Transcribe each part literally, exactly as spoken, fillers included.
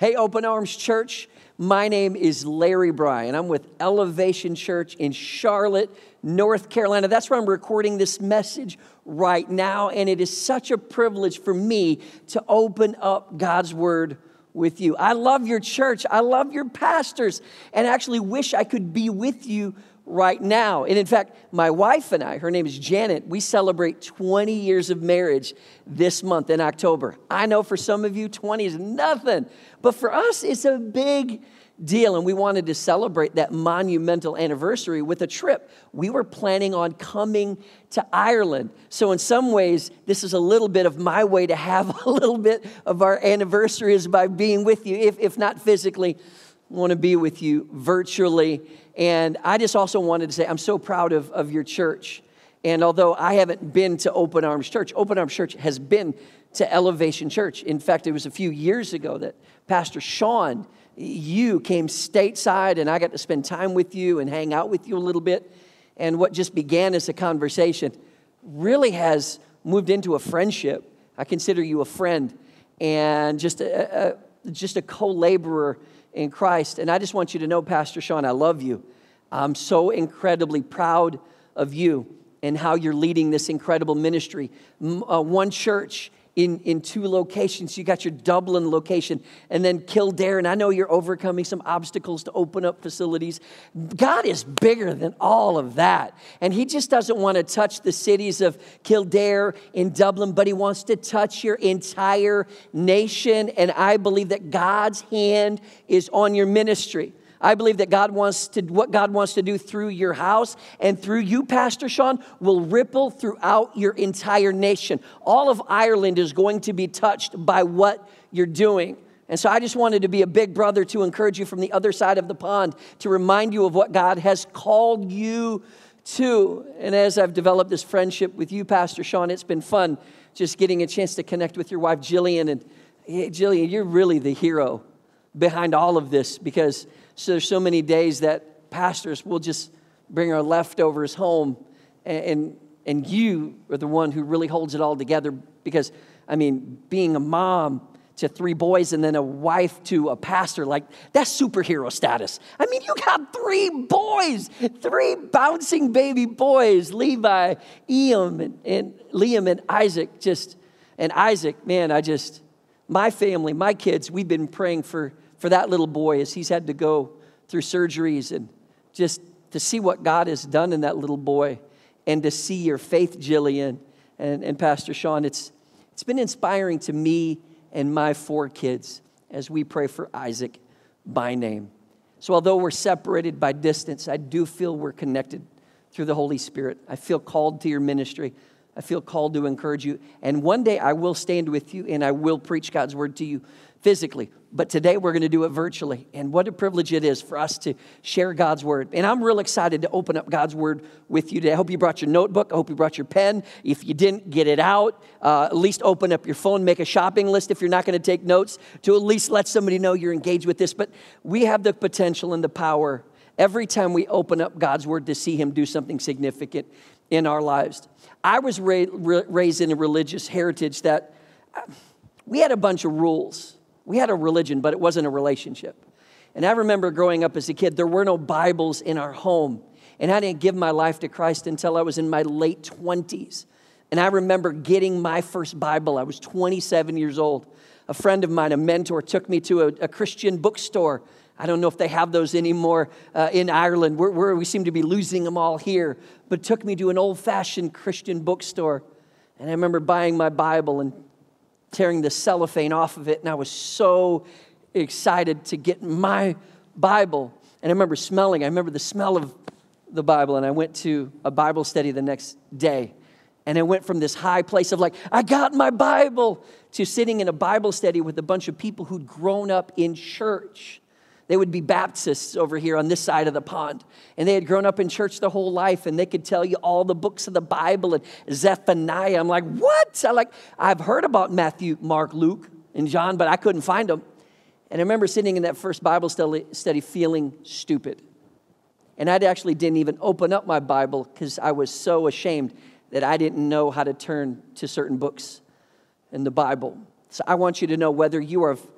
Hey, Open Arms Church, my name is Larry Bryan. I'm with Elevation Church in Charlotte, North Carolina. That's where I'm recording this message right now, and it is such a privilege for me to open up God's Word with you. I love your church. I love your pastors, and actually wish I could be with you right now. And in fact, my wife and I, her name is Janet, we celebrate twenty years of marriage this month in October. I know for some of you, twenty is nothing, but for us, it's a big deal, and we wanted to celebrate that monumental anniversary with a trip. We were planning on coming to Ireland. So in some ways, this is a little bit of my way to have a little bit of our anniversary is by being with you, if, if not physically, I want to be with you virtually. And I just also wanted to say, I'm so proud of, of your church. And although I haven't been to Open Arms Church, Open Arms Church has been to Elevation Church. In fact, it was a few years ago that Pastor Sean, you came stateside, and I got to spend time with you and hang out with you a little bit. And what just began as a conversation really has moved into a friendship. I consider you a friend and just a, a just a co-laborer in Christ. And I just want you to know, Pastor Sean, I love you. I'm so incredibly proud of you and how you're leading this incredible ministry. Uh, one church in, in two locations. You got your Dublin location and then Kildare. And I know you're overcoming some obstacles to open up facilities. God is bigger than all of that. And he just doesn't want to touch the cities of Kildare and Dublin, but he wants to touch your entire nation. And I believe that God's hand is on your ministry. I believe that God wants to, what God wants to do through your house and through you, Pastor Sean, will ripple throughout your entire nation. All of Ireland is going to be touched by what you're doing. And so I just wanted to be a big brother to encourage you from the other side of the pond, to remind you of what God has called you to. And as I've developed this friendship with you, Pastor Sean, it's been fun just getting a chance to connect with your wife, Jillian. And hey, Jillian, you're really the hero behind all of this, because so there's so many days that pastors will just bring our leftovers home, and, and and you are the one who really holds it all together. Because, I mean, being a mom to three boys and then a wife to a pastor, like, that's superhero status. I mean, you got three boys, three bouncing baby boys, Levi, Liam, and, and Liam and Isaac. Just and Isaac, man, I just my family, my kids, we've been praying for. for that little boy as he's had to go through surgeries, and just to see what God has done in that little boy, and to see your faith, Jillian and, and Pastor Sean. It's it's been inspiring to me and my four kids as we pray for Isaac by name. So although we're separated by distance, I do feel we're connected through the Holy Spirit. I feel called to your ministry. I feel called to encourage you. And one day I will stand with you and I will preach God's word to you physically. But today we're going to do it virtually. And what a privilege it is for us to share God's word. And I'm real excited to open up God's word with you today. I hope you brought your notebook. I hope you brought your pen. If you didn't, get it out. Uh, at least open up your phone. Make a shopping list if you're not going to take notes, to at least let somebody know you're engaged with this. But we have the potential and the power every time we open up God's word to see him do something significant in our lives. I was ra- ra- raised in a religious heritage that we had a bunch of rules. We had a religion, but it wasn't a relationship. And I remember growing up as a kid, there were no Bibles in our home. And I didn't give my life to Christ until I was in my late twenties. And I remember getting my first Bible. I was twenty-seven years old. A friend of mine, a mentor, took me to a, a Christian bookstore. I don't know if they have those anymore uh, in Ireland. We're, we're, we seem to be losing them all here. But took me to an old-fashioned Christian bookstore. And I remember buying my Bible and tearing the cellophane off of it, and I was so excited to get my Bible. And I remember smelling, I remember the smell of the Bible, and I went to a Bible study the next day. And I went from this high place of like, I got my Bible, to sitting in a Bible study with a bunch of people who'd grown up in church. They would be Baptists over here on this side of the pond. And they had grown up in church their whole life, and they could tell you all the books of the Bible and Zephaniah. I'm like, what? I like, I've heard about Matthew, Mark, Luke, and John, but I couldn't find them. And I remember sitting in that first Bible study, study feeling stupid. And I actually didn't even open up my Bible because I was so ashamed that I didn't know how to turn to certain books in the Bible. So I want you to know, whether you are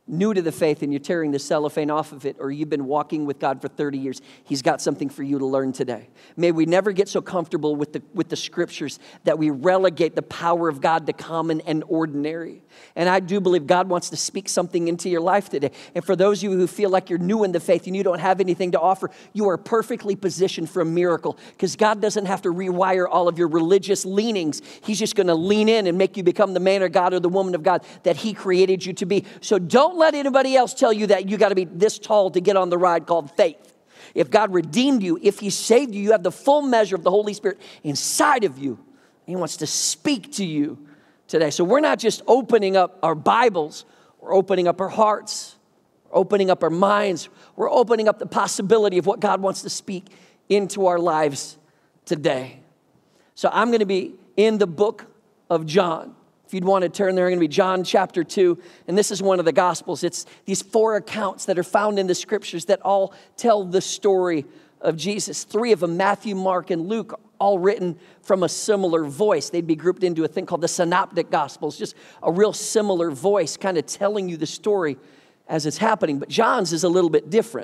new to the faith and you're tearing the cellophane off of it, or you've been walking with God for thirty years, He's got something for you to learn today. May we never get so comfortable with the, with the scriptures that we relegate the power of God to common and ordinary. And I do believe God wants to speak something into your life today. And for those of you who feel like you're new in the faith and you don't have anything to offer, you are perfectly positioned for a miracle, because God doesn't have to rewire all of your religious leanings. He's just going to lean in and make you become the man of God or the woman of God that He created you to be. So don't let anybody else tell you that you got to be this tall to get on the ride called faith. If God redeemed you, if He saved you, you have the full measure of the Holy Spirit inside of you. He wants to speak to you today. So we're not just opening up our Bibles, we're opening up our hearts, we're opening up our minds, we're opening up the possibility of what God wants to speak into our lives today. So I'm going to be in the book of John. If you'd want to turn there, I'm going to be John chapter two, and this is one of the Gospels. It's these four accounts that are found in the Scriptures that all tell the story of Jesus. Three of them, Matthew, Mark, and Luke, all written from a similar voice. They'd be grouped into a thing called the Synoptic Gospels, just a real similar voice kind of telling you the story as it's happening. But John's is a little bit different.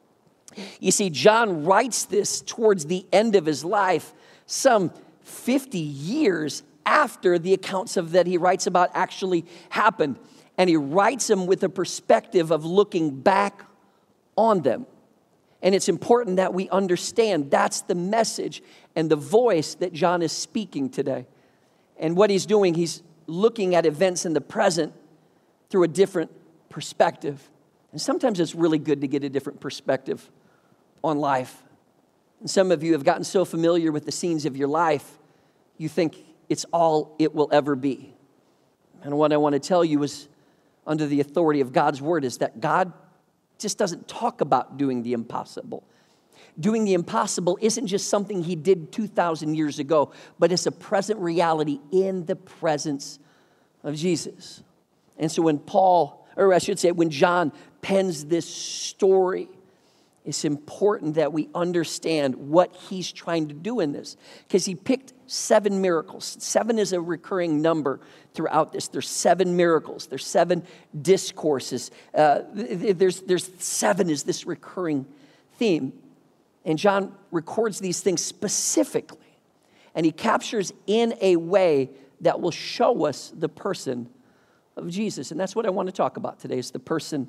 You see, John writes this towards the end of his life, some fifty years after the accounts of that he writes about actually happened. And he writes them with a perspective of looking back on them. And it's important that we understand that's the message and the voice that John is speaking today. And what he's doing, he's looking at events in the present through a different perspective. And sometimes it's really good to get a different perspective on life. And some of you have gotten so familiar with the scenes of your life, you think it's all it will ever be. And what I want to tell you is, under the authority of God's word, is that God just doesn't talk about doing the impossible. Doing the impossible isn't just something He did two thousand years ago, but it's a present reality in the presence of Jesus. And so when Paul, or I should say when John pens this story, it's important that we understand what he's trying to do in this, because he picked seven miracles. Seven is a recurring number throughout this. There's seven miracles. There's seven discourses. Uh, there's, there's seven is this recurring theme. And John records these things specifically. And he captures in a way that will show us the person of Jesus. And that's what I want to talk about today, is the person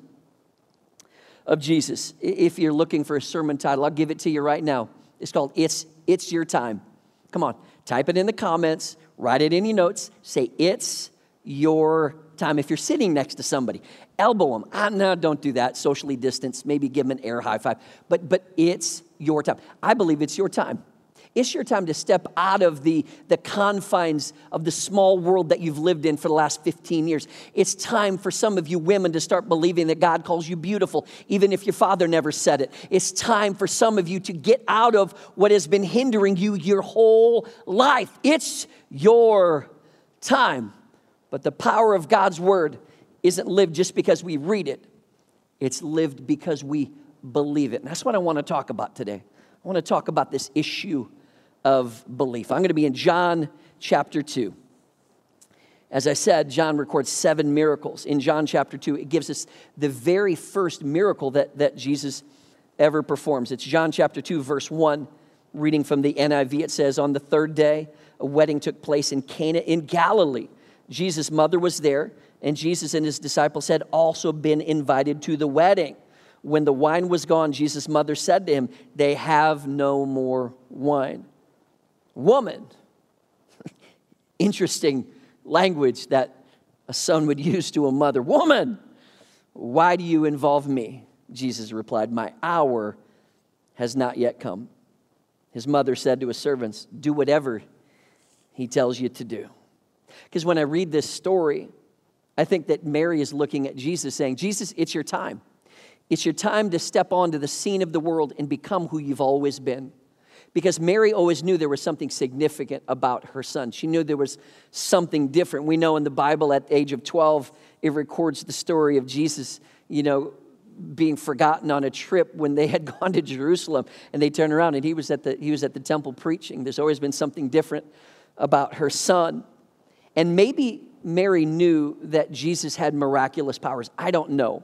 of Jesus. If you're looking for a sermon title, I'll give it to you right now. It's called It's It's Your Time. Come on, type it in the comments, write it in your notes, say it's your time. If you're sitting next to somebody, elbow them. Ah, no, don't do that. Socially distanced, maybe give them an air high five. But, but it's your time. I believe it's your time. It's your time to step out of the, the confines of the small world that you've lived in for the last fifteen years. It's time for some of you women to start believing that God calls you beautiful, even if your father never said it. It's time for some of you to get out of what has been hindering you your whole life. It's your time. But the power of God's word isn't lived just because we read it. It's lived because we believe it. And that's what I want to talk about today. I want to talk about this issue of belief. I'm going to be in John chapter two. As I said, John records seven miracles. In John chapter two, it gives us the very first miracle that, that Jesus ever performs. It's John chapter two, verse one, reading from the N I V. It says, on the third day, a wedding took place in Cana in Galilee. Jesus' mother was there, and Jesus and his disciples had also been invited to the wedding. When the wine was gone, Jesus' mother said to him, they have no more wine. Woman. Interesting language that a son would use to a mother. Woman, why do you involve me? Jesus replied, my hour has not yet come. His mother said to his servants, do whatever he tells you to do. Because when I read this story, I think that Mary is looking at Jesus saying, Jesus, it's your time. It's your time to step onto the scene of the world and become who you've always been. Because Mary always knew there was something significant about her son. She knew there was something different. We know in the Bible at the age of twelve, it records the story of Jesus, you know, being forgotten on a trip when they had gone to Jerusalem. And they turned around and he was at the, he was at the temple preaching. There's always been something different about her son. And maybe Mary knew that Jesus had miraculous powers. I don't know.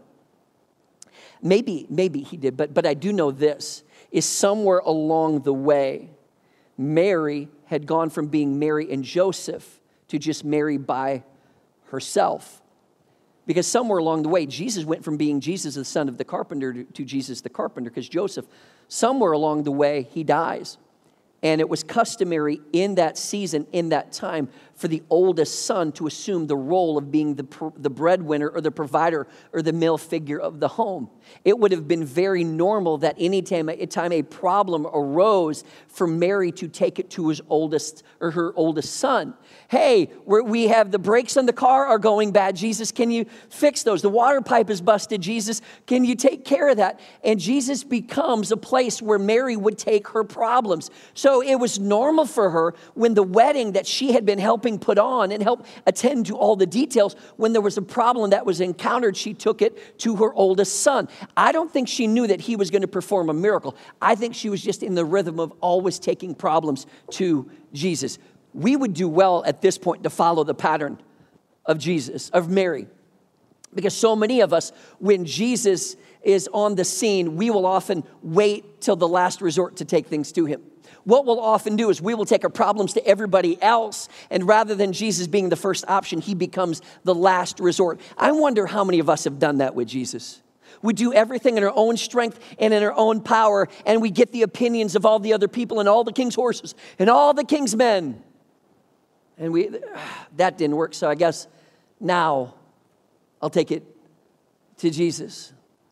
Maybe, maybe he did, but, but I do know this, is somewhere along the way, Mary had gone from being Mary and Joseph to just Mary by herself. Because somewhere along the way, Jesus went from being Jesus, the son of the carpenter, to, to Jesus the carpenter, because Joseph, somewhere along the way, he dies. And it was customary in that season, in that time, for the oldest son to assume the role of being the, the breadwinner or the provider or the male figure of the home. It would have been very normal that any time, time a problem arose for Mary to take it to his oldest or her oldest son. Hey, we're, we have the brakes on the car are going bad. Jesus, can you fix those? The water pipe is busted. Jesus, can you take care of that? And Jesus becomes a place where Mary would take her problems. So it was normal for her when the wedding that she had been helping put on and help attend to all the details, when there was a problem that was encountered, she took it to her oldest son. I don't think she knew that he was going to perform a miracle. I think she was just in the rhythm of always taking problems to Jesus. We would do well at this point to follow the pattern of Jesus, of Mary. Because so many of us, when Jesus is on the scene, we will often wait till the last resort to take things to him. What we'll often do is we will take our problems to everybody else, and rather than Jesus being the first option, he becomes the last resort. I wonder how many of us have done that with Jesus. We do everything in our own strength and in our own power, and we get the opinions of all the other people and all the king's horses and all the king's men. And we that didn't work, so I guess now I'll take it to Jesus.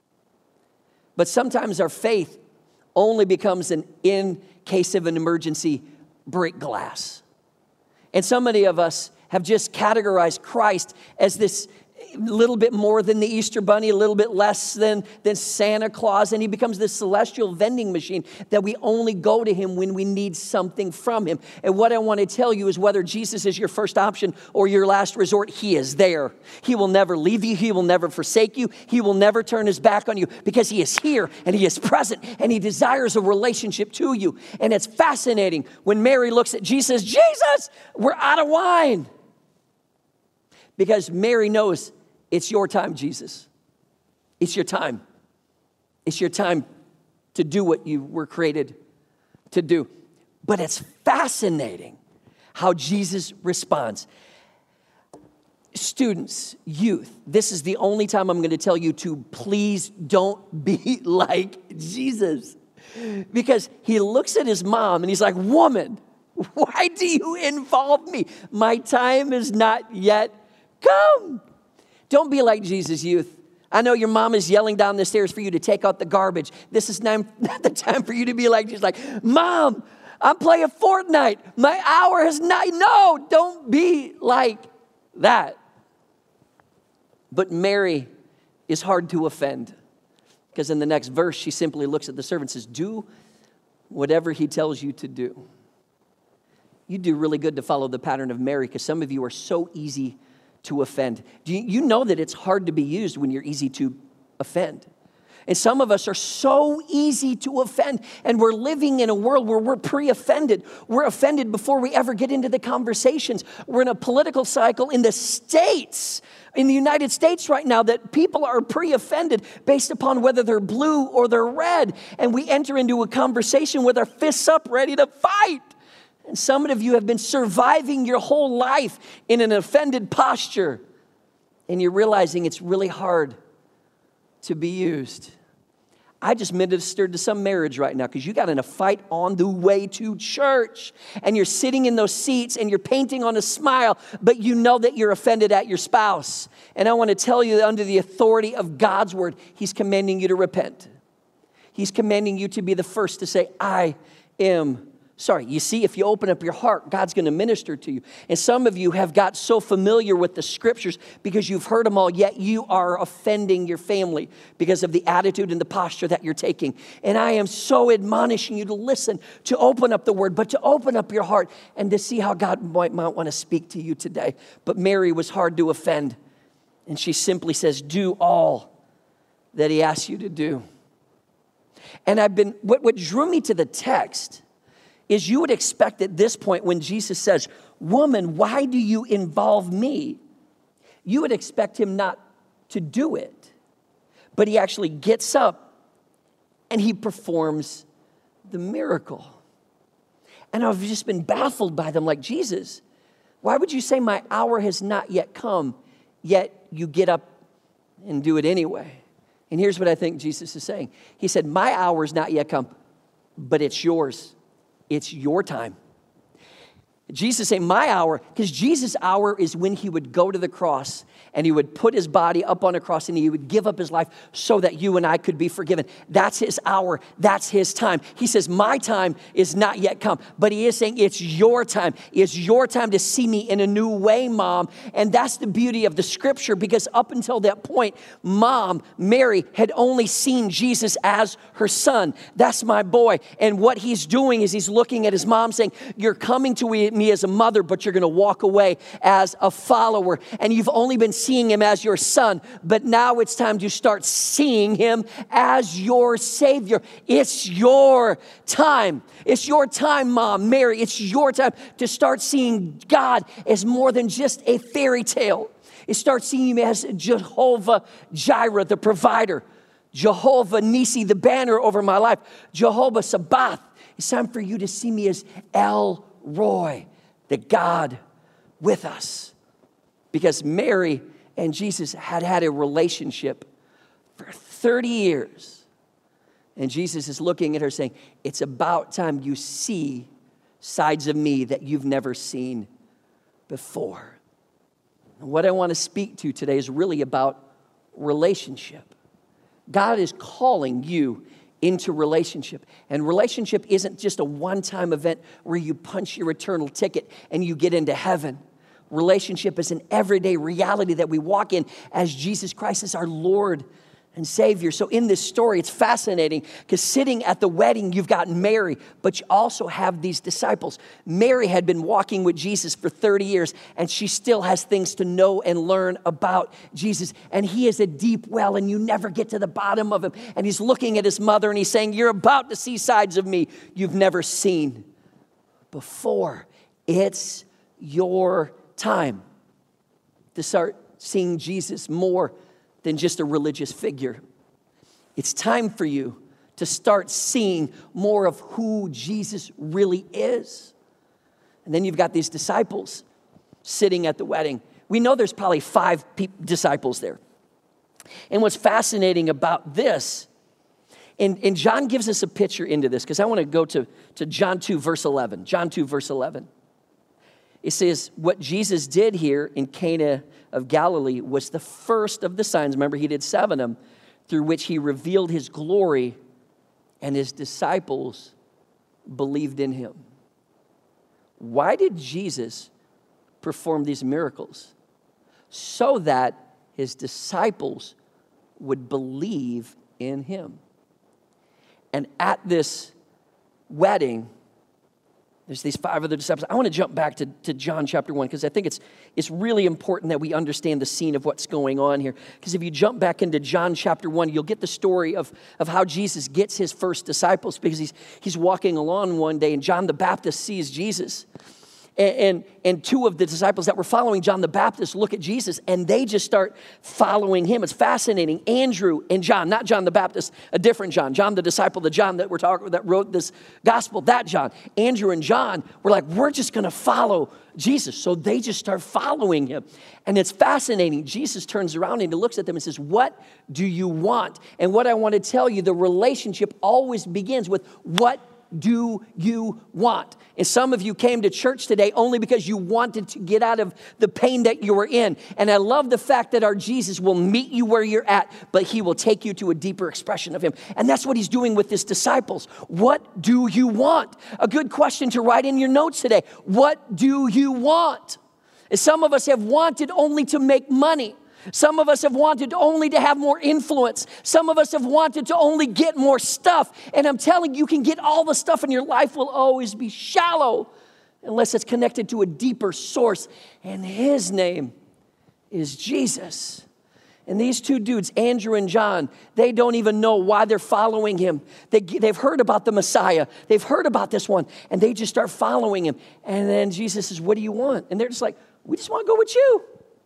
But sometimes our faith only becomes an in case of an emergency break glass. And so many of us have just categorized Christ as this little bit more than the Easter Bunny, a little bit less than, than Santa Claus, and he becomes this celestial vending machine that we only go to him when we need something from him. And what I want to tell you is whether Jesus is your first option or your last resort, he is there. He will never leave you. He will never forsake you. He will never turn his back on you because he is here and he is present and he desires a relationship to you. And it's fascinating when Mary looks at Jesus, Jesus, we're out of wine. Because Mary knows it's your time, Jesus. It's your time. It's your time to do what you were created to do. But it's fascinating how Jesus responds. Students, youth, this is the only time I'm going to tell you to please don't be like Jesus. Because he looks at his mom and he's like, woman, why do you involve me? My time is not yet come. Don't be like Jesus, youth. I know your mom is yelling down the stairs for you to take out the garbage. This is not the time for you to be like Jesus. Like, Mom, I'm playing Fortnite. My hour has not. No, don't be like that. But Mary is hard to offend because in the next verse, she simply looks at the servant and says, do whatever he tells you to do. You do really good to follow the pattern of Mary because some of you are so easy to offend. Do you, you know that it's hard to be used when you're easy to offend? And some of us are so easy to offend, and we're living in a world where we're pre-offended. We're offended before we ever get into the conversations. We're in a political cycle in the States, in the United States right now, that people are pre-offended based upon whether they're blue or they're red. And we enter into a conversation with our fists up, ready to fight. And some of you have been surviving your whole life in an offended posture. And you're realizing it's really hard to be used. I just ministered to some marriage right now because you got in a fight on the way to church. And you're sitting in those seats and you're painting on a smile, but you know that you're offended at your spouse. And I want to tell you that under the authority of God's word, he's commanding you to repent. He's commanding you to be the first to say, I am sorry. You see, if you open up your heart, God's going to minister to you. And some of you have got so familiar with the scriptures because you've heard them all, yet you are offending your family because of the attitude and the posture that you're taking. And I am so admonishing you to listen, to open up the word, but to open up your heart and to see how God might, might want to speak to you today. But Mary was hard to offend. And she simply says, do all that he asks you to do. And I've been, what, what drew me to the text is you would expect at this point when Jesus says, woman, why do you involve me? you would expect him not to do it. But he actually gets up and he performs the miracle. And I've just been baffled by them, like, Jesus, why would you say my hour has not yet come, yet you get up and do it anyway? And here's what I think Jesus is saying. He said, my hour is not yet come, but it's yours. It's your time. Jesus saying my hour, because Jesus' hour is when he would go to the cross and he would put his body up on a cross and he would give up his life so that you and I could be forgiven. That's his hour. That's his time. He says, my time is not yet come, but he is saying it's your time. It's your time to see me in a new way, Mom. And that's the beauty of the scripture, because up until that point, Mom, Mary, had only seen Jesus as her son. That's my boy. And what he's doing is he's looking at his mom saying, you're coming to me as a mother, but you're going to walk away as a follower. And you've only been seeing him as your son, but now it's time to start seeing him as your Savior. It's your time. It's your time, Mom, Mary. It's your time to start seeing God as more than just a fairy tale. It starts seeing him as Jehovah Jireh, the provider. Jehovah Nisi, the banner over my life. Jehovah Sabaoth. It's time for you to see me as El Roy, the God with us. Because Mary and Jesus had had a relationship for thirty years. And Jesus is looking at her saying, it's about time you see sides of me that you've never seen before. And what I want to speak to today is really about relationship. God is calling you into relationship. And relationship isn't just a one-time event where you punch your eternal ticket and you get into heaven. Relationship is an everyday reality that we walk in as Jesus Christ is our Lord and Savior. So in this story, it's fascinating because sitting at the wedding, you've got Mary, but you also have these disciples. Mary had been walking with Jesus for thirty years, and she still has things to know and learn about Jesus. And he is a deep well, and you never get to the bottom of him. And he's looking at his mother, and he's saying, you're about to see sides of me you've never seen before. It's your time to start seeing Jesus more than just a religious figure. It's time for you to start seeing more of who Jesus really is. And then you've got these disciples sitting at the wedding. We know there's probably five pe- disciples there. And what's fascinating about this, and, and John gives us a picture into this, because I want to go to, to John two, verse eleven. John two, verse eleven. It says, what Jesus did here in Cana of Galilee was the first of the signs. Remember, he did seven of them, through which he revealed his glory, and his disciples believed in him. Why did Jesus perform these miracles? So that his disciples would believe in him. And at this wedding, there's these five other disciples. I want to jump back to, to John chapter one, because I think it's, it's really important that we understand the scene of what's going on here. Because if you jump back into John chapter one, you'll get the story of, of how Jesus gets his first disciples, because he's, he's walking along one day, and John the Baptist sees Jesus. And, and, and two of the disciples that were following John the Baptist look at Jesus, and they just start following him. It's fascinating. Andrew and John, not John the Baptist, a different John. John the disciple, the John that we're talking that wrote this gospel, that John. Andrew and John were like, we're just going to follow Jesus. So they just start following him. And it's fascinating. Jesus turns around and he looks at them and says, what do you want? And what I want to tell you, the relationship always begins with what do you want? And some of you came to church today only because you wanted to get out of the pain that you were in. And I love the fact that our Jesus will meet you where you're at, but he will take you to a deeper expression of him. And that's what he's doing with his disciples. What do you want? A good question to write in your notes today. What do you want? And some of us have wanted only to make money. Some of us have wanted only to have more influence. Some of us have wanted to only get more stuff. And I'm telling you, you can get all the stuff and your life will always be shallow unless it's connected to a deeper source. And his name is Jesus. And these two dudes, Andrew and John, they don't even know why they're following him. They, they've heard about the Messiah. They've heard about this one. And they just start following him. And then Jesus says, what do you want? And they're just like, we just want to go with you.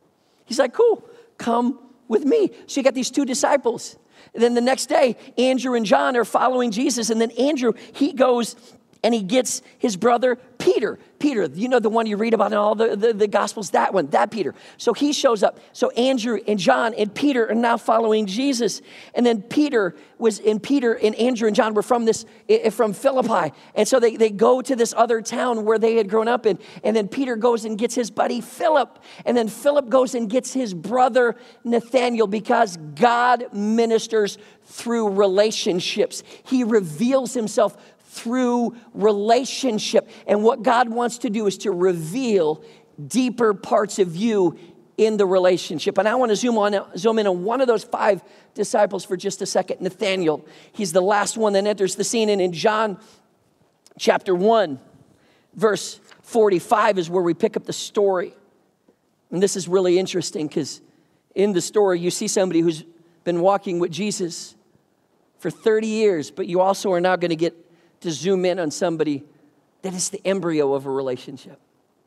He's like, cool, come with me. So you got these two disciples. And then the next day, Andrew and John are following Jesus. And then Andrew, he goes and he gets his brother Peter. Peter, you know the one you read about in all the, the, the Gospels, that one, that Peter. So he shows up. So Andrew and John and Peter are now following Jesus. And then Peter was, and Peter and Andrew and John were from this, from Philippi. And so they, they go to this other town where they had grown up in. And then Peter goes and gets his buddy Philip. And then Philip goes and gets his brother Nathaniel, because God ministers through relationships. He reveals himself through relationship. And what God wants to do is to reveal deeper parts of you in the relationship. And I want to zoom on, zoom in on one of those five disciples for just a second, Nathaniel. He's the last one that enters the scene. And in John chapter one, verse forty-five is where we pick up the story. And this is really interesting, because in the story, you see somebody who's been walking with Jesus for thirty years, but you also are now going to get to zoom in on somebody that is the embryo of a relationship.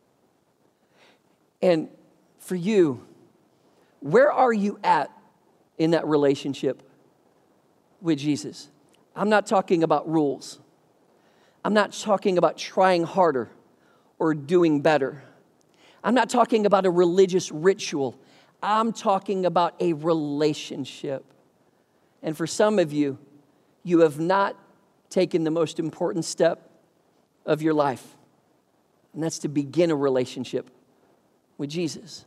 And for you, where are you at in that relationship with Jesus? I'm not talking about rules. I'm not talking about trying harder or doing better. I'm not talking about a religious ritual. I'm talking about a relationship. And for some of you, you have not taken the most important step of your life, and that's to begin a relationship with Jesus.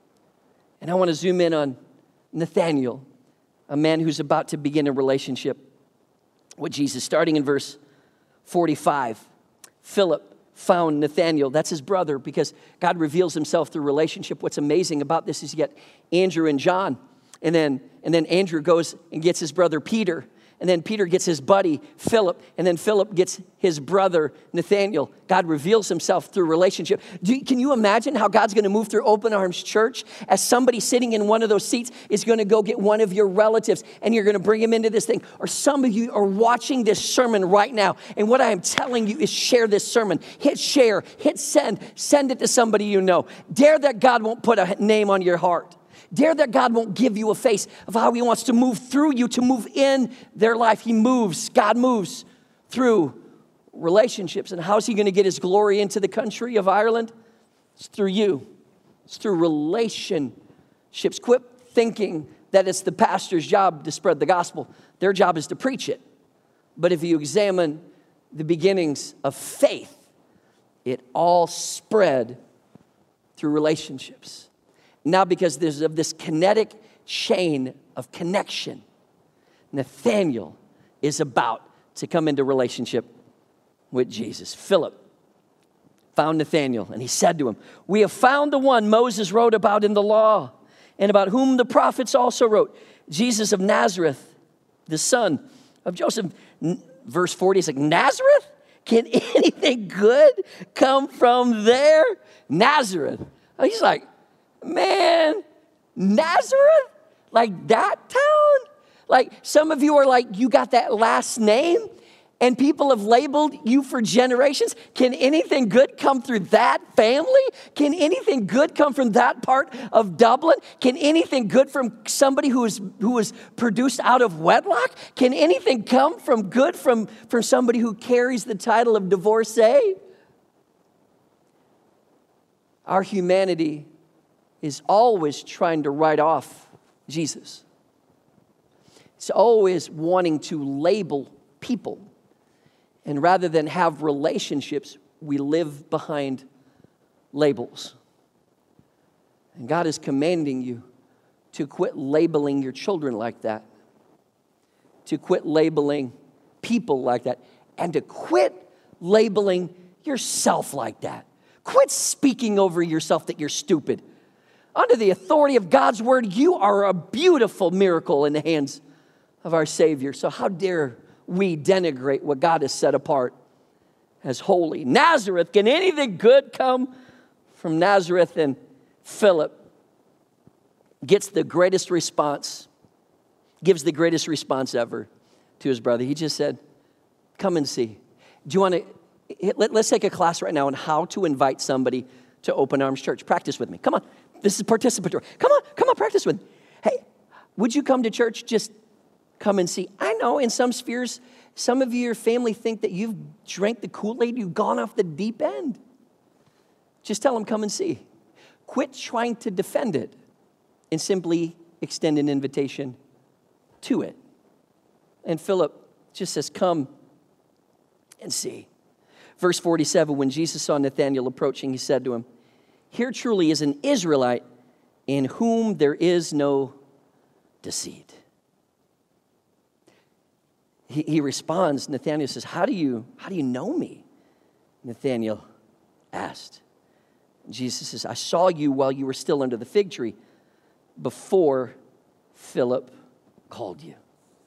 And I want to zoom in on Nathaniel, a man who's about to begin a relationship with Jesus. Starting in verse forty-five, Philip found Nathaniel. That's his brother, because God reveals himself through relationship. What's amazing about this is you get Andrew and John, and then, and then Andrew goes and gets his brother Peter. And then Peter gets his buddy, Philip. And then Philip gets his brother, Nathaniel. God reveals himself through relationship. Do you, can you imagine how God's going to move through Open Arms Church as somebody sitting in one of those seats is going to go get one of your relatives and you're going to bring him into this thing? Or some of you are watching this sermon right now. And what I am telling you is share this sermon. Hit share. Hit send. Send it to somebody you know. Dare that God won't put a name on your heart. Dare that God won't give you a face of how he wants to move through you, to move in their life. He moves, God moves through relationships. And how's he going to get his glory into the country of Ireland? It's through you. It's through relationships. Quit thinking that it's the pastor's job to spread the gospel. Their job is to preach it. But if you examine the beginnings of faith, it all spread through relationships. Now, because there's of this kinetic chain of connection, Nathaniel is about to come into relationship with Jesus. Philip found Nathaniel, and he said to him, "We have found the one Moses wrote about in the law, and about whom the prophets also wrote, Jesus of Nazareth, the son of Joseph." Verse forty is like, Nazareth? Can anything good come from there? Nazareth. He's like, man, Nazareth? Like that town? Like some of you are like, you got that last name and people have labeled you for generations. Can anything good come through that family? Can anything good come from that part of Dublin? Can anything good from somebody who is who was produced out of wedlock? Can anything come from good from, from somebody who carries the title of divorcee? Our humanity is always trying to write off Jesus. It's always wanting to label people. And rather than have relationships, we live behind labels. And God is commanding you to quit labeling your children like that, to quit labeling people like that, and to quit labeling yourself like that. Quit speaking over yourself that you're stupid. Under the authority of God's word, you are a beautiful miracle in the hands of our Savior. So how dare we denigrate what God has set apart as holy? Nazareth, can anything good come from Nazareth? And Philip gets the greatest response, gives the greatest response ever to his brother. He just said, come and see. Do you want to, let's take a class right now on how to invite somebody to Open Arms Church. Practice with me. Come on. This is participatory. Come on, come on, practice with me. Hey, would you come to church? Just come and see. I know in some spheres, some of your family think that you've drank the Kool-Aid, you've gone off the deep end. Just tell them, come and see. Quit trying to defend it and simply extend an invitation to it. And Philip just says, come and see. Verse forty-seven, when Jesus saw Nathanael approaching, he said to him, here truly is an Israelite in whom there is no deceit. He, he responds, Nathanael says, how do you, how do you know me? Nathanael asked. Jesus says, I saw you while you were still under the fig tree before Philip called you.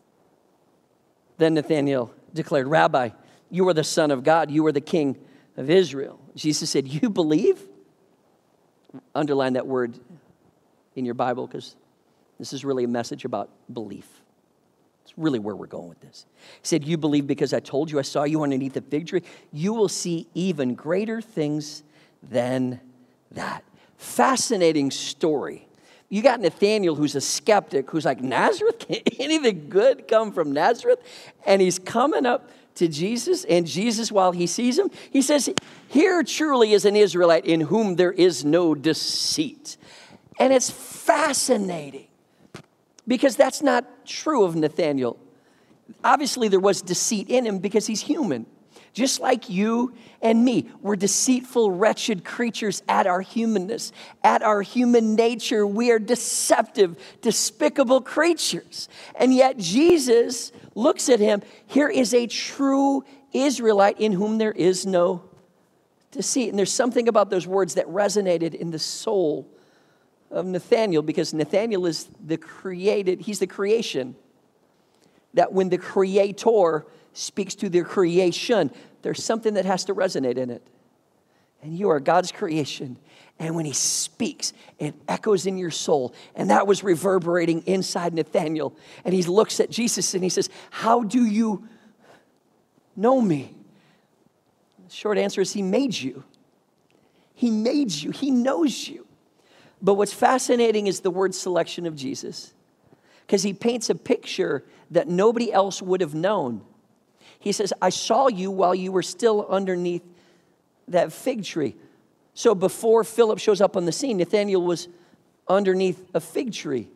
Then Nathanael declared, Rabbi, you are the Son of God. You are the King of Israel. Jesus said, you believe? Underline that word in your Bible because this is really a message about belief. It's really where we're going with this. He said, you believe because I told you I saw you underneath the fig tree. You will see even greater things than that. Fascinating story. You got Nathanael, who's a skeptic, who's like, Nazareth? Can anything good come from Nazareth? And he's coming up to Jesus, and Jesus, while he sees him, he says, here truly is an Israelite in whom there is no deceit. And it's fascinating because that's not true of Nathanael. Obviously, there was deceit in him because he's human. Just like you and me, we're deceitful, wretched creatures at our humanness. At our human nature, we are deceptive, despicable creatures. And yet Jesus looks at him. Here is a true Israelite in whom there is no deceit. And there's something about those words that resonated in the soul of Nathanael, because Nathanael is the created, he's the creation. That when the Creator speaks to their creation, there's something that has to resonate in it. And you are God's creation. And when he speaks, it echoes in your soul. And that was reverberating inside Nathanael. And he looks at Jesus and he says, how do you know me? The short answer is he made you. He made you. He knows you. But what's fascinating is the word selection of Jesus, because he paints a picture that nobody else would have known. He says, I saw you while you were still underneath that fig tree. So before Philip shows up on the scene, Nathanael was underneath a fig tree.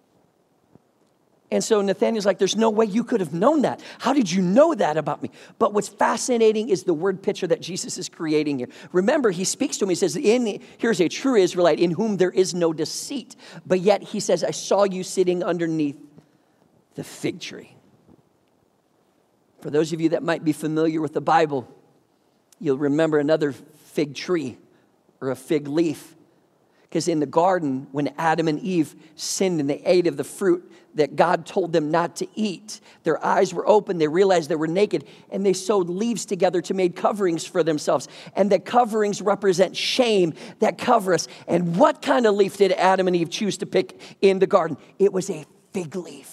And so Nathanael's like, there's no way you could have known that. How did you know that about me? But what's fascinating is the word picture that Jesus is creating here. Remember, he speaks to him. He says, in, here's a true Israelite in whom there is no deceit. But yet he says, I saw you sitting underneath the fig tree. For those of you that might be familiar with the Bible, you'll remember another fig tree or a fig leaf. Because in the garden, when Adam and Eve sinned and they ate of the fruit that God told them not to eat, their eyes were open, they realized they were naked, and they sewed leaves together to make coverings for themselves. And the coverings represent shame that cover us. And what kind of leaf did Adam and Eve choose to pick in the garden? It was a fig leaf.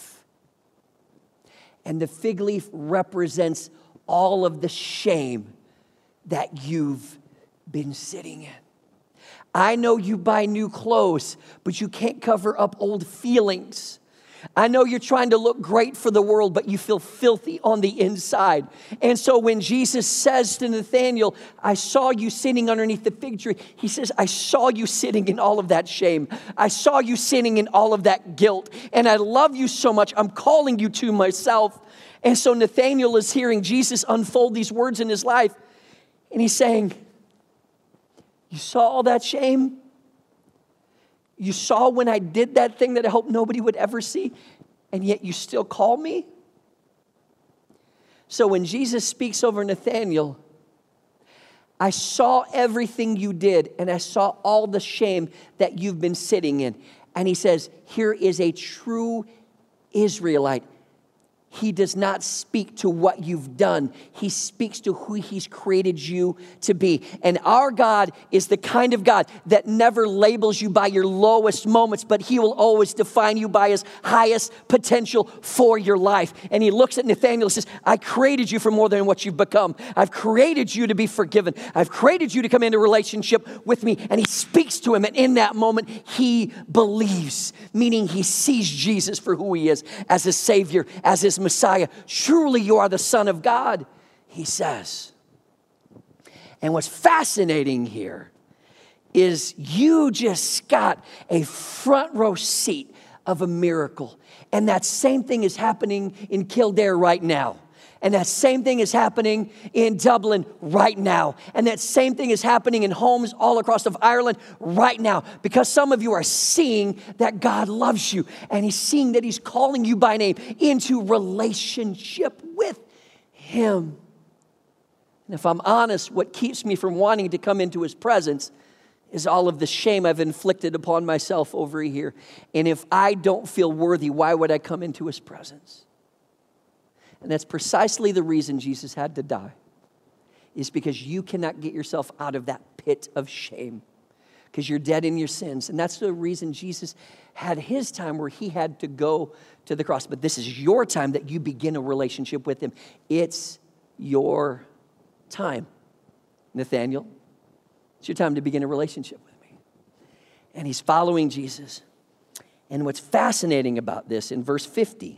And the fig leaf represents all of the shame that you've been sitting in. I know you buy new clothes, but you can't cover up old feelings. I know you're trying to look great for the world, but you feel filthy on the inside. And so when Jesus says to Nathanael, I saw you sitting underneath the fig tree, he says, I saw you sitting in all of that shame. I saw you sitting in all of that guilt. And I love you so much, I'm calling you to myself. And so Nathanael is hearing Jesus unfold these words in his life. And he's saying, you saw all that shame? You saw when I did that thing that I hope nobody would ever see, and yet you still call me? So when Jesus speaks over Nathanael, I saw everything you did, and I saw all the shame that you've been sitting in. And he says, here is a true Israelite. he does not speak to what you've done. He speaks to who he's created you to be. And our God is the kind of God that never labels you by your lowest moments, but he will always define you by his highest potential for your life. And he looks at Nathanael and says, I created you for more than what you've become. I've created you to be forgiven. I've created you to come into relationship with me. And he speaks to him, and in that moment, he believes, meaning he sees Jesus for who he is, as his Savior, as his Messiah. Truly, you are the Son of God, he says. And what's fascinating here is you just got a front row seat of a miracle. And that same thing is happening in Kildare right now. And that same thing is happening in Dublin right now. And that same thing is happening in homes all across of Ireland right now. Because some of you are seeing that God loves you. And he's seeing that he's calling you by name into relationship with him. And if I'm honest, what keeps me from wanting to come into his presence is all of the shame I've inflicted upon myself over here. And if I don't feel worthy, why would I come into his presence? And that's precisely the reason Jesus had to die, is because you cannot get yourself out of that pit of shame, because you're dead in your sins. And that's the reason Jesus had his time where he had to go to the cross. But this is your time that you begin a relationship with him. It's your time, Nathanael. It's your time to begin a relationship with me. And he's following Jesus. And what's fascinating about this, in verse fifty,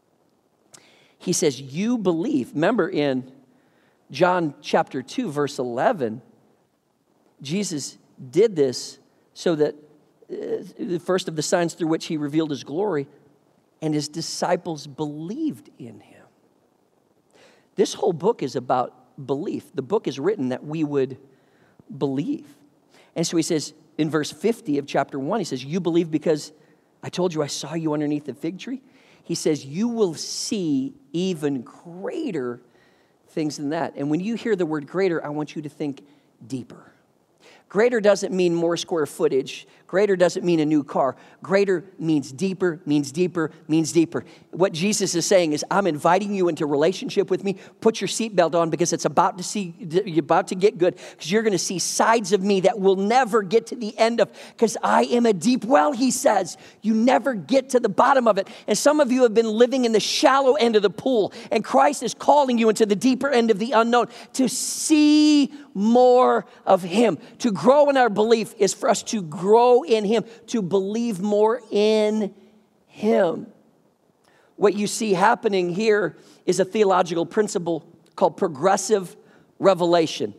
he says, you believe. Remember in John chapter two, verse eleven, Jesus did this so that uh, the first of the signs through which he revealed his glory, and his disciples believed in him. This whole book is about belief. The book is written that we would believe. And so he says in verse fifty of chapter one, he says, you believe because I told you I saw you underneath the fig tree. He says, you will see even greater things than that. And when you hear the word greater, I want you to think deeper. Greater doesn't mean more square footage. Greater doesn't mean a new car. Greater means deeper, means deeper, means deeper. What Jesus is saying is, I'm inviting you into relationship with me. Put your seatbelt on, because it's about to see, you're about to get good, because you're going to see sides of me that will never get to the end of, because I am a deep well, he says. You never get to the bottom of it. And some of you have been living in the shallow end of the pool, and Christ is calling you into the deeper end of the unknown to see more of him. To grow in our belief is for us to grow in him, to believe more in him. What you see happening here is a theological principle called progressive revelation.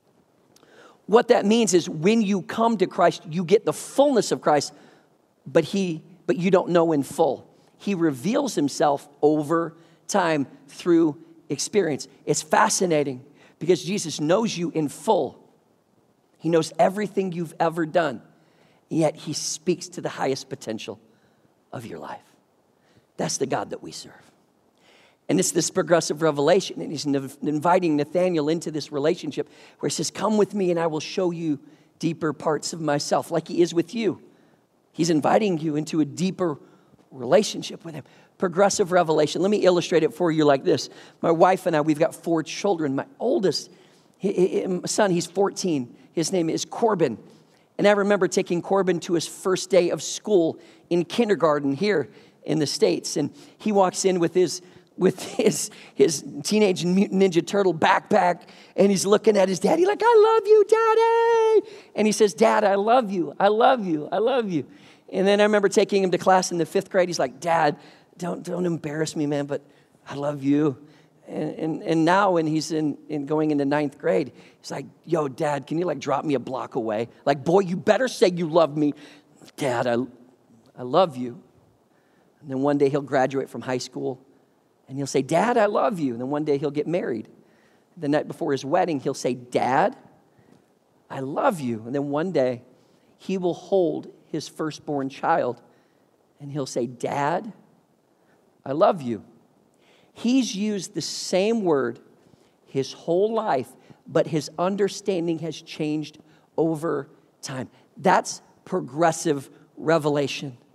What that means is when you come to Christ, you get the fullness of Christ, but he, but you don't know in full. He reveals himself over time through experience. It's fascinating, because Jesus knows you in full. He knows everything you've ever done, yet he speaks to the highest potential of your life. That's the God that we serve. And it's this progressive revelation, and he's inviting Nathanael into this relationship where he says, come with me and I will show you deeper parts of myself, like he is with you. He's inviting you into a deeper relationship with him. Progressive revelation. Let me illustrate it for you like this. My wife and I, we've got four children. My oldest he, he, my son, he's fourteen. His name is Corbin. And I remember taking Corbin to his first day of school in kindergarten here in the States. And he walks in with his with his, his Teenage Mutant Ninja Turtle backpack, and he's looking at his daddy like, I love you, Daddy. And he says, Dad, I love you. I love you. I love you. And then I remember taking him to class in the fifth grade. He's like, Dad, don't, don't embarrass me, man, but I love you. And, and, and now when he's in, in going into ninth grade, he's like, yo, Dad, can you like drop me a block away? Like, boy, you better say you love me. Dad, I, I love you. And then one day he'll graduate from high school, and he'll say, Dad, I love you. And then one day he'll get married. The night before his wedding, he'll say, Dad, I love you. And then one day he will hold his firstborn child, and he'll say, Dad, I love you. He's used the same word his whole life, but his understanding has changed over time. That's progressive revelation.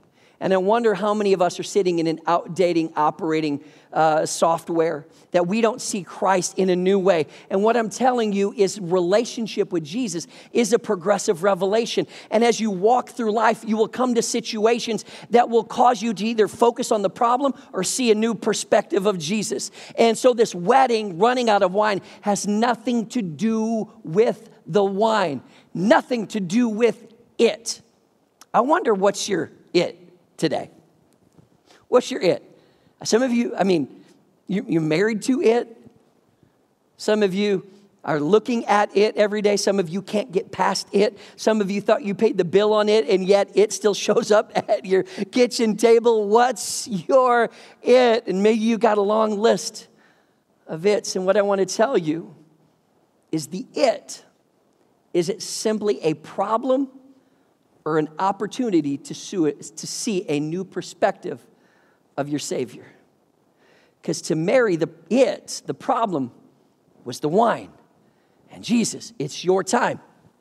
And I wonder how many of us are sitting in an outdating operating uh, software that we don't see Christ in a new way. And what I'm telling you is relationship with Jesus is a progressive revelation. And as you walk through life, you will come to situations that will cause you to either focus on the problem or see a new perspective of Jesus. And so this wedding running out of wine has nothing to do with the wine, nothing to do with it. I wonder what's your it today? What's your it? Some of you, I mean, you, you're married to it. Some of you are looking at it every day. Some of you can't get past it. Some of you thought you paid the bill on it, and yet it still shows up at your kitchen table. What's your it? And maybe you got a long list of its. And what I want to tell you is the it. Is it simply a problem or an opportunity to see a new perspective of your Savior? Because to Mary, the it, the problem, was the wine. And Jesus, it's your time.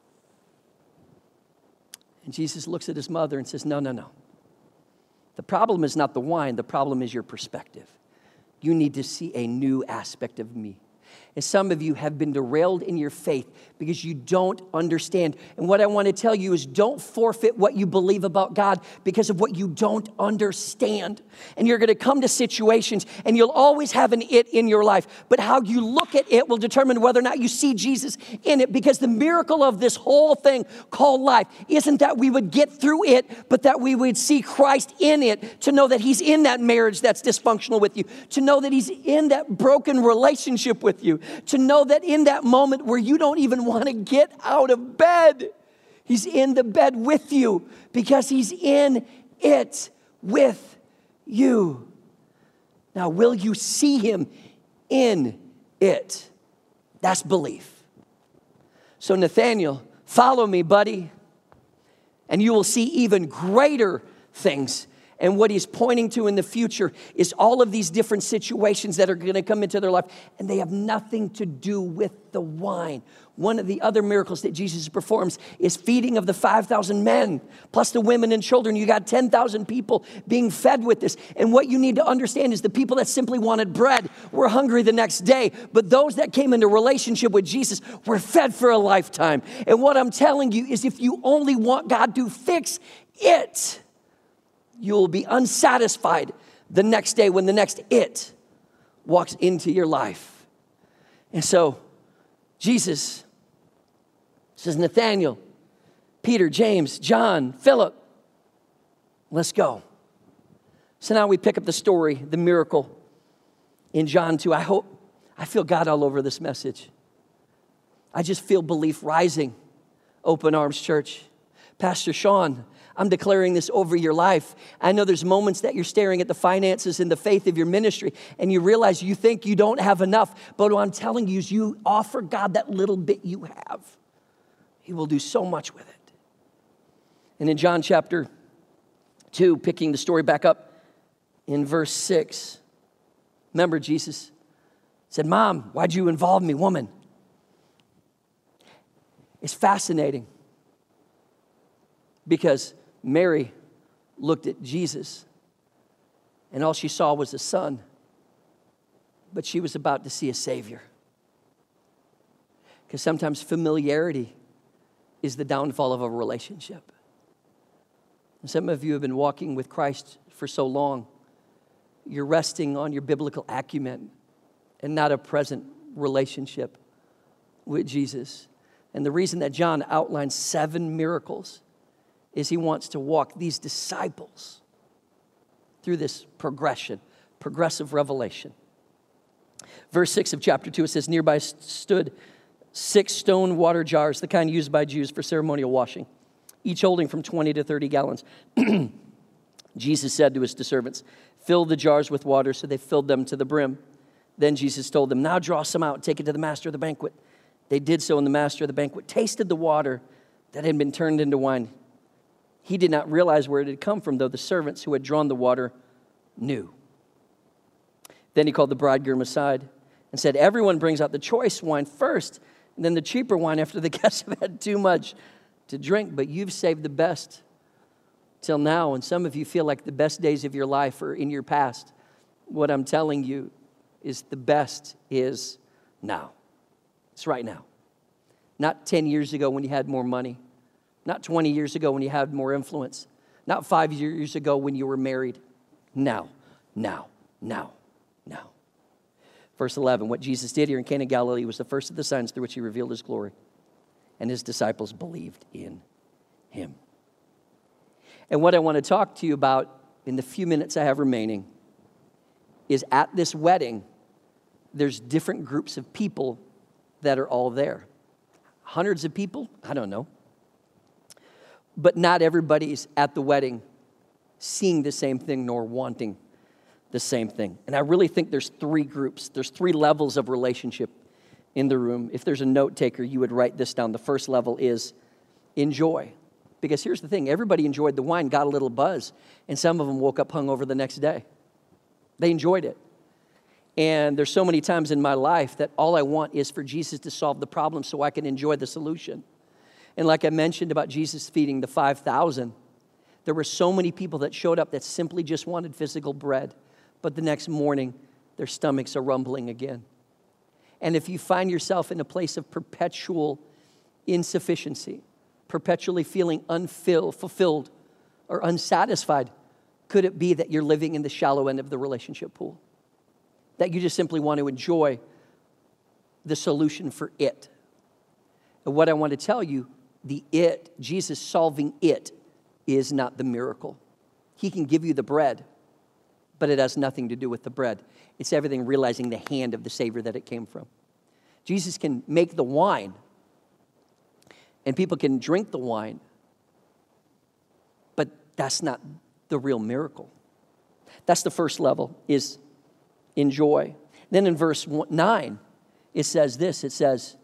And Jesus looks at his mother and says, no, no, no. The problem is not the wine. The problem is your perspective. You need to see a new aspect of me. And some of you have been derailed in your faith because you don't understand. And what I want to tell you is don't forfeit what you believe about God because of what you don't understand. And you're going to come to situations and you'll always have an it in your life. But how you look at it will determine whether or not you see Jesus in it. Because the miracle of this whole thing called life isn't that we would get through it, but that we would see Christ in it, to know that he's in that marriage that's dysfunctional with you, to know that he's in that broken relationship with you, to know that in that moment where you don't even want to get out of bed, he's in the bed with you because he's in it with you. Now, will you see him in it? That's belief. So Nathanael, follow me, buddy, and you will see even greater things. And what he's pointing to in the future is all of these different situations that are going to come into their life, and they have nothing to do with the wine. One of the other miracles that Jesus performs is feeding of the five thousand men, plus the women and children. You got ten thousand people being fed with this. And what you need to understand is the people that simply wanted bread were hungry the next day. But those that came into relationship with Jesus were fed for a lifetime. And what I'm telling you is if you only want God to fix it, you'll be unsatisfied the next day when the next it walks into your life. And so Jesus says, Nathanael, Peter, James, John, Philip, let's go. So now we pick up the story, the miracle in John two. I hope, I feel God all over this message. I just feel belief rising. Open Arms Church. Pastor Sean, I'm declaring this over your life. I know there's moments that you're staring at the finances and the faith of your ministry, and you realize you think you don't have enough. But what I'm telling you is you offer God that little bit you have. He will do so much with it. And in John chapter two, picking the story back up in verse six, remember Jesus said, Mom, why'd you involve me, woman? It's fascinating because Mary looked at Jesus and all she saw was a son, but she was about to see a Savior. Because sometimes familiarity is the downfall of a relationship. And some of you have been walking with Christ for so long, you're resting on your biblical acumen and not a present relationship with Jesus. And the reason that John outlines seven miracles is he wants to walk these disciples through this progression, progressive revelation. Verse six of chapter two, it says, nearby stood six stone water jars, the kind used by Jews for ceremonial washing, each holding from twenty to thirty gallons. Jesus said to his servants, fill the jars with water, so they filled them to the brim. Then Jesus told them, now draw some out and take it to the master of the banquet. They did so, and the master of the banquet tasted the water that had been turned into wine. He did not realize where it had come from, though the servants who had drawn the water knew. Then he called the bridegroom aside and said, everyone brings out the choice wine first, and then the cheaper wine after the guests have had too much to drink, but you've saved the best till now, and some of you feel like the best days of your life are in your past. What I'm telling you is the best is now. It's right now. Not ten years ago when you had more money. Not twenty years ago when you had more influence. Not five years ago when you were married. Now, now, now, now. Verse eleven, what Jesus did here in Cana of Galilee was the first of the signs through which he revealed his glory. And his disciples believed in him. And what I want to talk to you about in the few minutes I have remaining is at this wedding, there's different groups of people that are all there. Hundreds of people? I don't know. But not everybody's at the wedding seeing the same thing nor wanting the same thing. And I really think there's three groups. There's three levels of relationship in the room. If there's a note taker, you would write this down. The first level is enjoy. Because here's the thing. Everybody enjoyed the wine, got a little buzz, and some of them woke up hungover the next day. They enjoyed it. And there's so many times in my life that all I want is for Jesus to solve the problem so I can enjoy the solution. And like I mentioned about Jesus feeding the five thousand, there were so many people that showed up that simply just wanted physical bread. But the next morning, their stomachs are rumbling again. And if you find yourself in a place of perpetual insufficiency, perpetually feeling unfilled, fulfilled, or unsatisfied, could it be that you're living in the shallow end of the relationship pool? That you just simply want to enjoy the solution for it. And what I want to tell you, the it, Jesus solving it, is not the miracle. He can give you the bread, but it has nothing to do with the bread. It's everything realizing the hand of the Savior that it came from. Jesus can make the wine, and people can drink the wine, but that's not the real miracle. That's the first level, is enjoy. Then in verse nine, it says this, it says,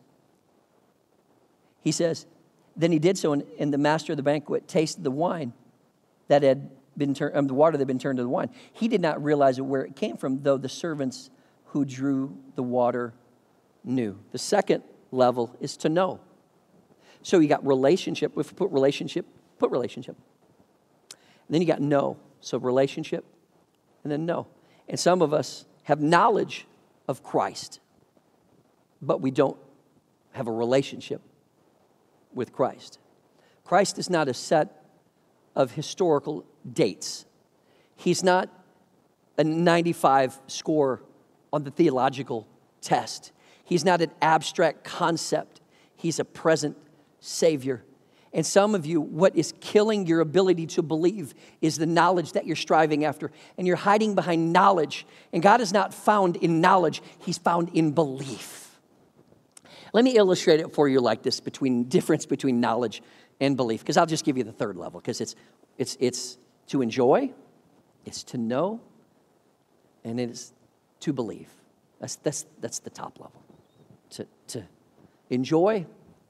he says, then he did so, and, and the master of the banquet tasted the wine that had been turned, um, the water that had been turned to the wine. He did not realize where it came from, though the servants who drew the water knew. The second level is to know. So you got relationship. If you put relationship, put relationship. And then you got know. So relationship, and then know. And some of us have knowledge of Christ, but we don't have a relationship with Christ. Christ is not a set of historical dates. He's not a ninety-five score on the theological test. He's not an abstract concept. He's a present Savior. And some of you, what is killing your ability to believe is the knowledge that you're striving after. And you're hiding behind knowledge. And God is not found in knowledge. He's found in belief. Let me illustrate it for you like this, between difference between knowledge and belief. Because I'll just give you the third level. Because it's, it's, it's to enjoy, it's to know, and it is to believe. That's, that's, that's the top level. To, to enjoy,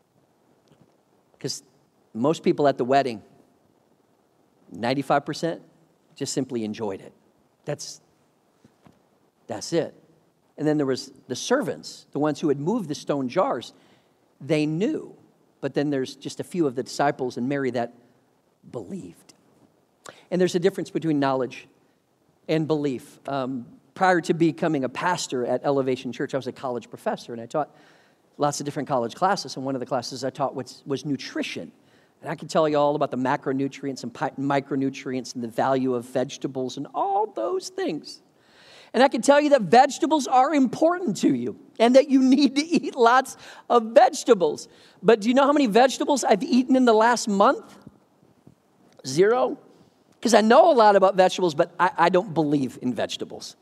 because most people at the wedding, ninety-five percent, just simply enjoyed it. That's, that's it. And then there was the servants, the ones who had moved the stone jars. They knew. But then there's just a few of the disciples and Mary that believed. And there's a difference between knowledge and belief. Um, prior to becoming a pastor at Elevation Church, I was a college professor, and I taught lots of different college classes. And one of the classes I taught was, was nutrition. And I can tell you all about the macronutrients and micronutrients and the value of vegetables and all those things. And I can tell you that vegetables are important to you and that you need to eat lots of vegetables. But do you know how many vegetables I've eaten in the last month? Zero. Because I know a lot about vegetables, but I, I don't believe in vegetables.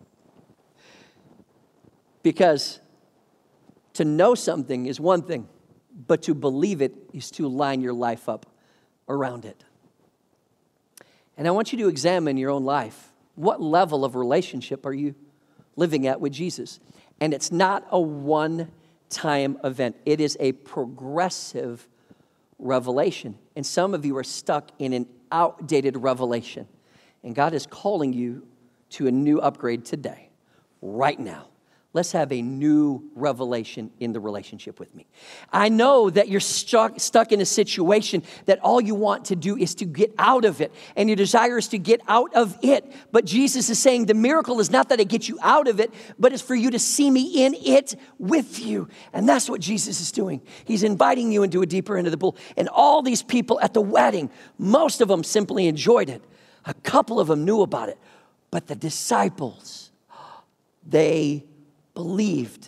Because to know something is one thing, but to believe it is to line your life up around it. And I want you to examine your own life. What level of relationship are you living at with Jesus? And it's not a one-time event. It is a progressive revelation. And some of you are stuck in an outdated revelation. And God is calling you to a new upgrade today, right now. let's have a new revelation in the relationship with me. I know that you're stuck, stuck in a situation that all you want to do is to get out of it, and your desire is to get out of it. But Jesus is saying the miracle is not that I get you out of it, but it's for you to see me in it with you. And that's what Jesus is doing. He's inviting you into a deeper end of the pool. And all these people at the wedding, most of them simply enjoyed it. A couple of them knew about it. But the disciples, they believed.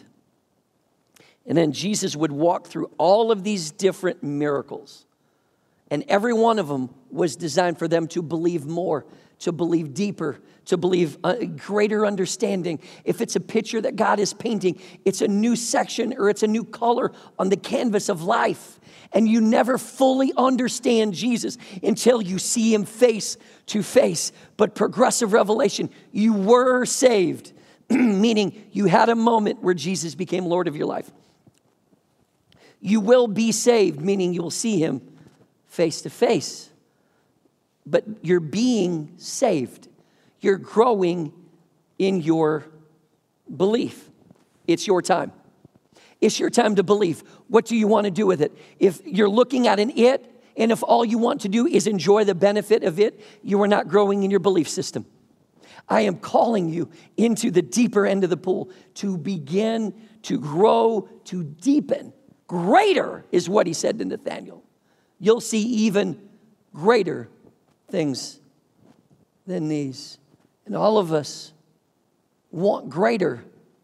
And then Jesus would walk through all of these different miracles. And every one of them was designed for them to believe more, to believe deeper, to believe a greater understanding. If it's a picture that God is painting, it's a new section or it's a new color on the canvas of life. And you never fully understand Jesus until you see him face to face. But progressive revelation, you were saved. Meaning you had a moment where Jesus became Lord of your life. You will be saved, meaning you will see him face to face. But you're being saved. You're growing in your belief. It's your time. It's your time to believe. What do you want to do with it? If you're looking at an it, and if all you want to do is enjoy the benefit of it, you are not growing in your belief system. I am calling you into the deeper end of the pool to begin to grow, to deepen. Greater is what he said to Nathanael. You'll see even greater things than these. And all of us want greater,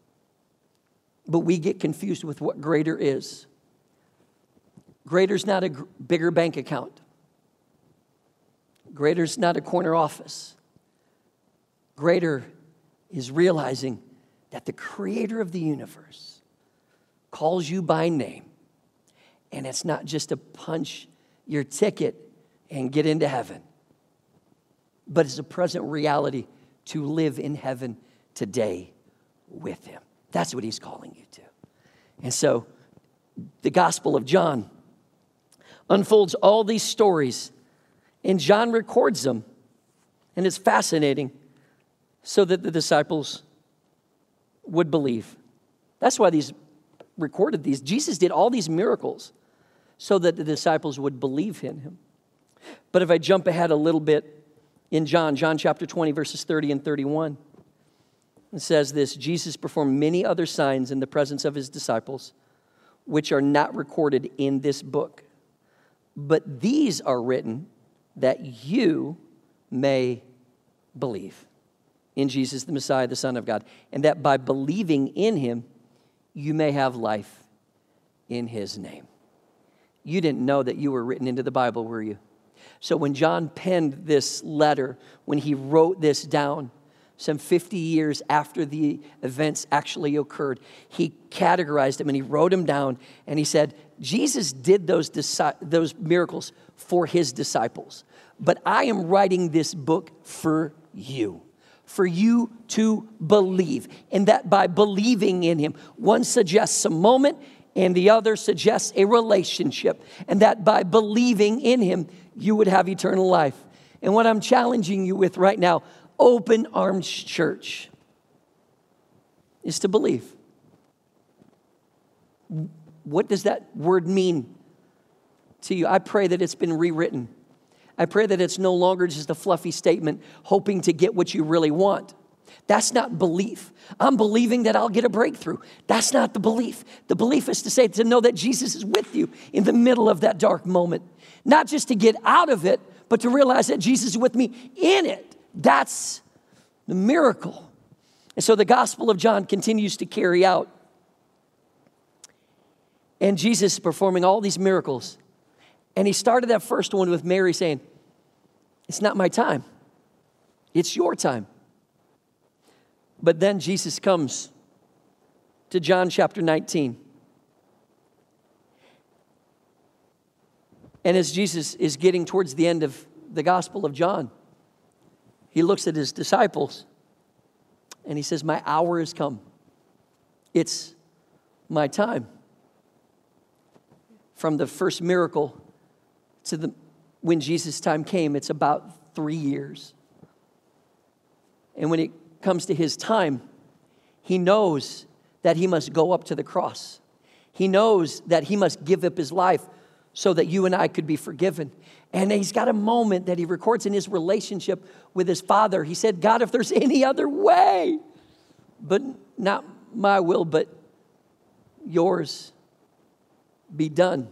but we get confused with what greater is. Greater's not a gr- bigger bank account. Greater's not a corner office. Greater is realizing that the creator of the universe calls you by name. And it's not just to punch your ticket and get into heaven, but it's a present reality to live in heaven today with him. That's what he's calling you to. And so the Gospel of John unfolds all these stories, and John records them. And it's fascinating, so that the disciples would believe. That's why these recorded these. Jesus did all these miracles so that the disciples would believe in him. But if I jump ahead a little bit in John, John chapter twenty, verses thirty and thirty-one, it says this: Jesus performed many other signs in the presence of his disciples, which are not recorded in this book. But these are written that you may believe in Jesus, the Messiah, the Son of God, and that by believing in him, you may have life in his name. You didn't know that you were written into the Bible, were you? So when John penned this letter, when he wrote this down, some fifty years after the events actually occurred, he categorized them and he wrote them down, and he said, Jesus did those, disi- those miracles for his disciples, but I am writing this book for you. For you to believe, and that by believing in him, one suggests a moment and the other suggests a relationship, and that by believing in him, you would have eternal life. And what I'm challenging you with right now, Open Arms Church, is to believe. What does that word mean to you? I pray that it's been rewritten. I pray that it's no longer just a fluffy statement hoping to get what you really want. That's not belief. I'm believing that I'll get a breakthrough. That's not the belief. The belief is to say, to know that Jesus is with you in the middle of that dark moment. Not just to get out of it, but to realize that Jesus is with me in it. That's the miracle. And so the Gospel of John continues to carry out. And Jesus is performing all these miracles. And he started that first one with Mary saying, it's not my time. It's your time. But then Jesus comes to John chapter nineteen. And as Jesus is getting towards the end of the Gospel of John, he looks at his disciples and he says, my hour has come. It's my time. From the first miracle to the when Jesus' time came, it's about three years. And when it comes to his time, he knows that he must go up to the cross. He knows that he must give up his life so that you and I could be forgiven. And he's got a moment that he records in his relationship with his Father. He said, God, if there's any other way, but not my will, but yours be done.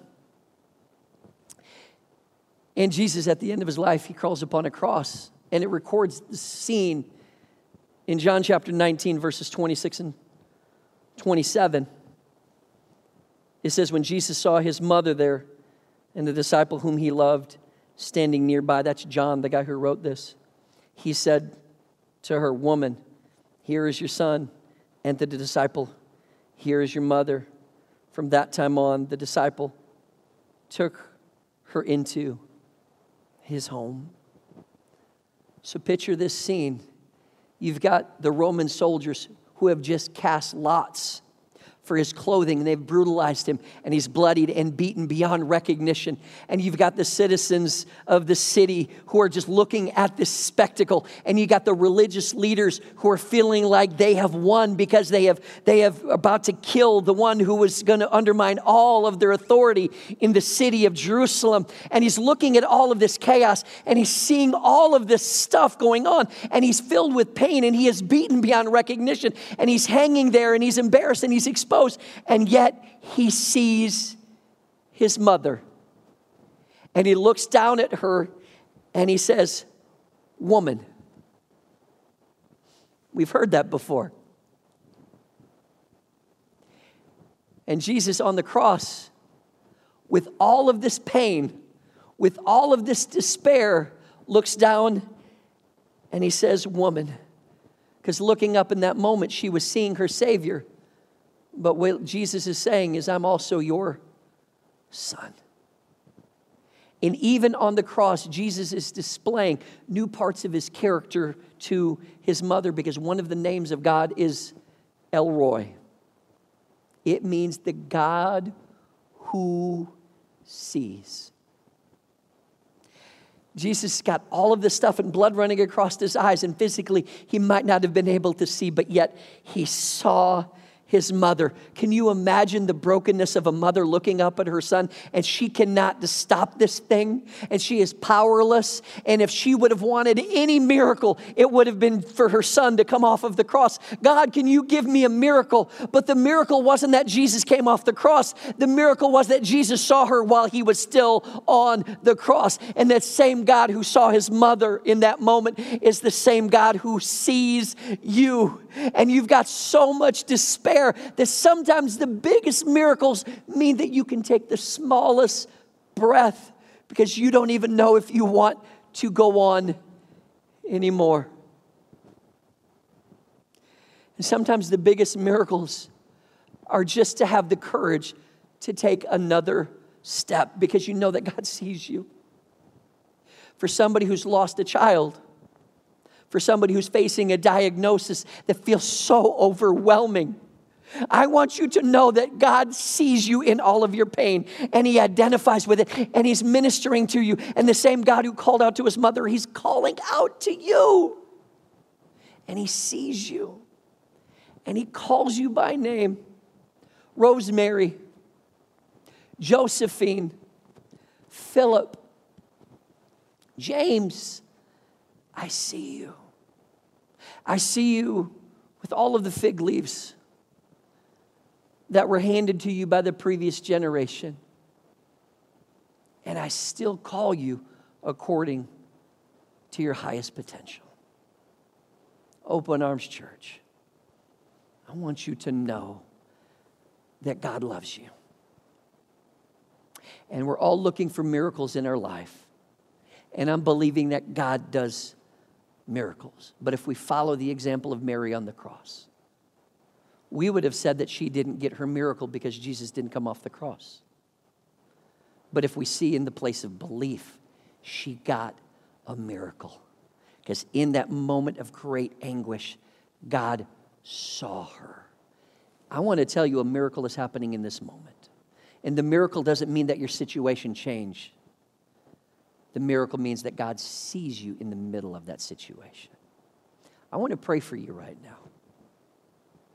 And Jesus, at the end of his life, he crawls upon a cross, and it records the scene in John chapter nineteen, verses twenty-six and twenty-seven. It says, when Jesus saw his mother there and the disciple whom he loved standing nearby, that's John, the guy who wrote this, he said to her, woman, here is your son, and to the disciple, here is your mother. From that time on, the disciple took her into his home. So picture this scene. You've got the Roman soldiers who have just cast lots for his clothing, and they've brutalized him, and he's bloodied and beaten beyond recognition. And you've got the citizens of the city who are just looking at this spectacle, and you got the religious leaders who are feeling like they have won because they have they have about to kill the one who was going to undermine all of their authority in the city of Jerusalem. And he's looking at all of this chaos, and he's seeing all of this stuff going on, and he's filled with pain, and he is beaten beyond recognition, and he's hanging there, and he's embarrassed, and he's exposed. And yet he sees his mother, and he looks down at her and he says, woman. We've heard that before. And Jesus on the cross, with all of this pain, with all of this despair, looks down and he says, woman. Because looking up in that moment, she was seeing her Savior. But what Jesus is saying is, I'm also your son. And even on the cross, Jesus is displaying new parts of his character to his mother, because one of the names of God is El Roi. It means the God who sees. Jesus got all of this stuff and blood running across his eyes, and physically he might not have been able to see, but yet he saw his mother. Can you imagine the brokenness of a mother looking up at her son, and she cannot stop this thing, and she is powerless? And if she would have wanted any miracle, it would have been for her son to come off of the cross. God, can you give me a miracle? But the miracle wasn't that Jesus came off the cross. The miracle was that Jesus saw her while he was still on the cross. And that same God who saw his mother in that moment is the same God who sees you. And you've got so much despair that sometimes the biggest miracles mean that you can take the smallest breath because you don't even know if you want to go on anymore. And sometimes the biggest miracles are just to have the courage to take another step because you know that God sees you. For somebody who's lost a child, for somebody who's facing a diagnosis that feels so overwhelming, I want you to know that God sees you in all of your pain, and he identifies with it, and he's ministering to you. And the same God who called out to his mother, he's calling out to you. And he sees you, and he calls you by name. Rosemary, Josephine, Philip, James, I see you. I see you with all of the fig leaves that were handed to you by the previous generation. And I still call you according to your highest potential. Open Arms Church, I want you to know that God loves you. And we're all looking for miracles in our life. And I'm believing that God does miracles. But if we follow the example of Mary on the cross, we would have said that she didn't get her miracle because Jesus didn't come off the cross. But if we see in the place of belief, she got a miracle. Because in that moment of great anguish, God saw her. I want to tell you a miracle is happening in this moment. And the miracle doesn't mean that your situation changed. The miracle means that God sees you in the middle of that situation. I want to pray for you right now.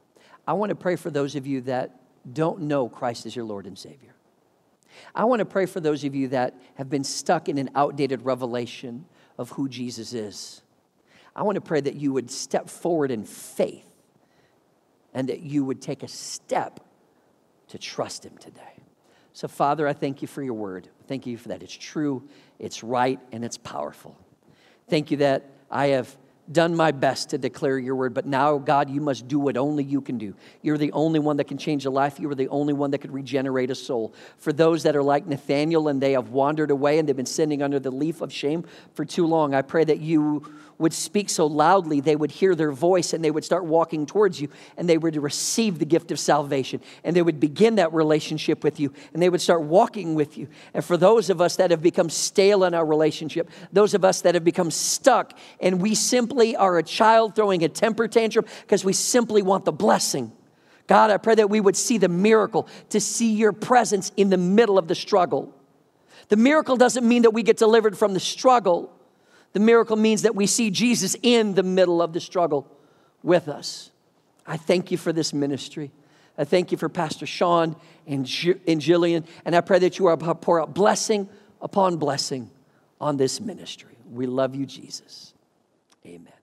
I want to pray for those of you that don't know Christ as your Lord and Savior. I want to pray for those of you that have been stuck in an outdated revelation of who Jesus is. I want to pray that you would step forward in faith and that you would take a step to trust him today. So, Father, I thank you for your word. Thank you for that. It's true, it's right, and it's powerful. Thank you that I have done my best to declare your word, but now, God, you must do what only you can do. You're the only one that can change a life. You are the only one that could regenerate a soul. For those that are like Nathaniel and they have wandered away and they've been sitting under the leaf of shame for too long, I pray that you would speak so loudly they would hear their voice and they would start walking towards you and they would receive the gift of salvation and they would begin that relationship with you and they would start walking with you. And for those of us that have become stale in our relationship, those of us that have become stuck and we simply are a child throwing a temper tantrum because we simply want the blessing, God, I pray that we would see the miracle, to see your presence in the middle of the struggle. The miracle doesn't mean that we get delivered from the struggle. The miracle means that we see Jesus in the middle of the struggle with us. I thank you for this ministry. I thank you for Pastor Sean and, G- and Jillian. And I pray that you are pour out blessing upon blessing on this ministry. We love you, Jesus. Amen.